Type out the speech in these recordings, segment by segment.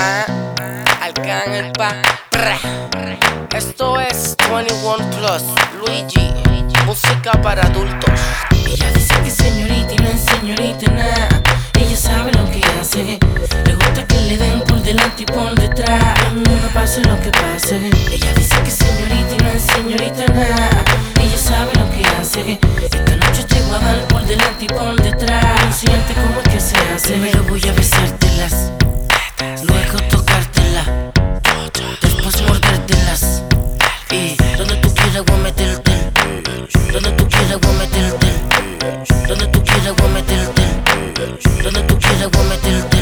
Arcángel pa. Esto es 21 Plus, Luigi, música para adultos. Ella dice que es señorita y no es señorita nada. Ella sabe lo que hace. Le gusta que le den por delante y por detrás. No pase lo que pase. Ella dice que es señorita y no es señorita nada. Ella sabe lo que hace. Esta noche te voy a dar por delante y por detrás. Enséñate cómo es que se hace. Primero voy a besártelas, luego tocártela, después mordértelas. Y donde tú quieras voy a meterte. Donde tú quieras voy a meterte. Donde tú quieras voy a meterte. Donde tú quieras voy a meterte.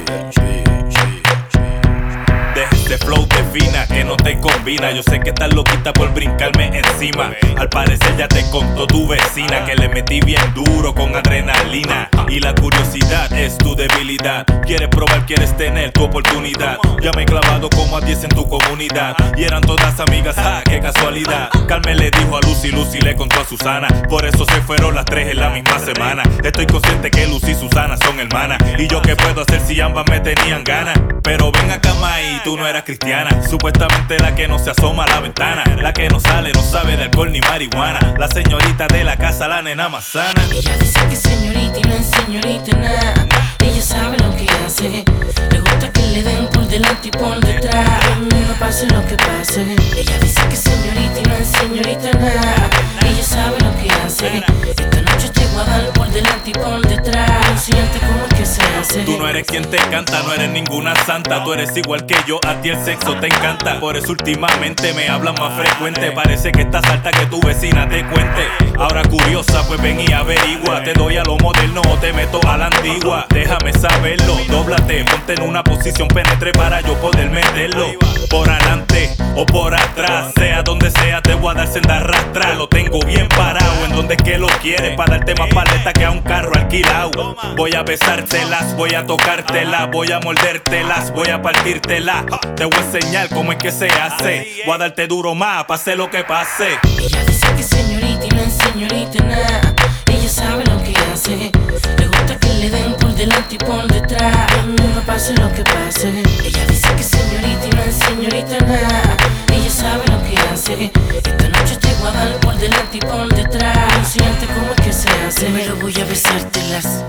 Deja este flow de fina que no te combina. Yo sé que estás loquita por brincarme encima. Al parecer ya te contó tu vecina que le metí bien duro con adrenalina. Y la curiosidad es tu debilidad. Quieres probar, quieres tener tu oportunidad. Ya me he clavado como a 10 en tu comunidad. Y eran todas amigas, qué casualidad. Carmen le dijo a Lucy, Lucy le contó a Susana. Por eso se fueron las tres en la misma semana. Estoy consciente que Lucy y Susana son hermanas. Y yo qué puedo hacer si ambas me tenían ganas. Pero ven acá, Mai, tú no eras cristiana. Supuestamente la que no se asoma a la ventana. La que no sale, no sabe de alcohol ni marihuana. La señorita de la casa, la nena más sana. Ella dice que es señorita y no es señorita nada. Ella sabe lo que hace. Le gusta que le den por delante y por detrás. No pase lo que pase. Ella dice que es señorita y no es señorita nada. Ella sabe lo que hace. Esta noche te voy a dar por delante y por detrás. Enséñate cómo es que se hace. Tú no eres quien te canta, no eres ninguna santa. Tú eres igual que yo, a ti el sexo te encanta. Por eso últimamente me hablan más frecuente. Parece que estás alta que tu vecina te cuente. Ahora curiosa, pues ven y averigua. Te doy a lo moderno o te meto a la antigua. Déjame saberlo, dóblate, ponte en una posición penetre para yo poder meterlo. Por adelante o por atrás, sea donde sea te voy a dar senda arrastra. Lo tengo bien parado en donde es que lo quieres, para darte más paleta que a un carro alquilado. Voy a besártelas, voy a tocártelas, voy a mordértelas, voy a partírtelas. Te voy a enseñar cómo es que se hace. Voy a darte duro más, pase lo que pase. Ella dice que es señorita y no es señorita nada. Ella sabe lo que hace. Le gusta que le den por delante y por detrás. No pase lo que pase. Ella dice que es señorita y no es señorita nada. Ella sabe lo que hace. Esta noche te voy a dar por delante y por detrás. Enséñate cómo es que se hace. Primero voy a besártelas,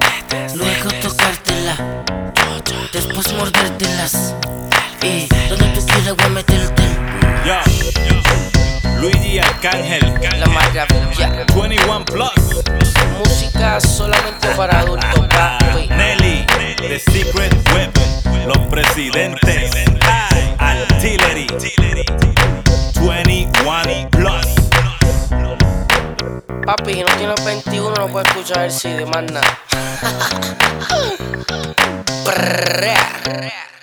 luego tocártelas, después mordértelas. Y donde tú quieras voy a meterte. Luigi Arcángel, La maravilla, 21 Plus, música solamente para adultos, papi. Nelly, The Secret Weapon, Los Presidentes, Artillery, 21 Plus. Papi, no tienes 21, no puedes escuchar el CD, más nada.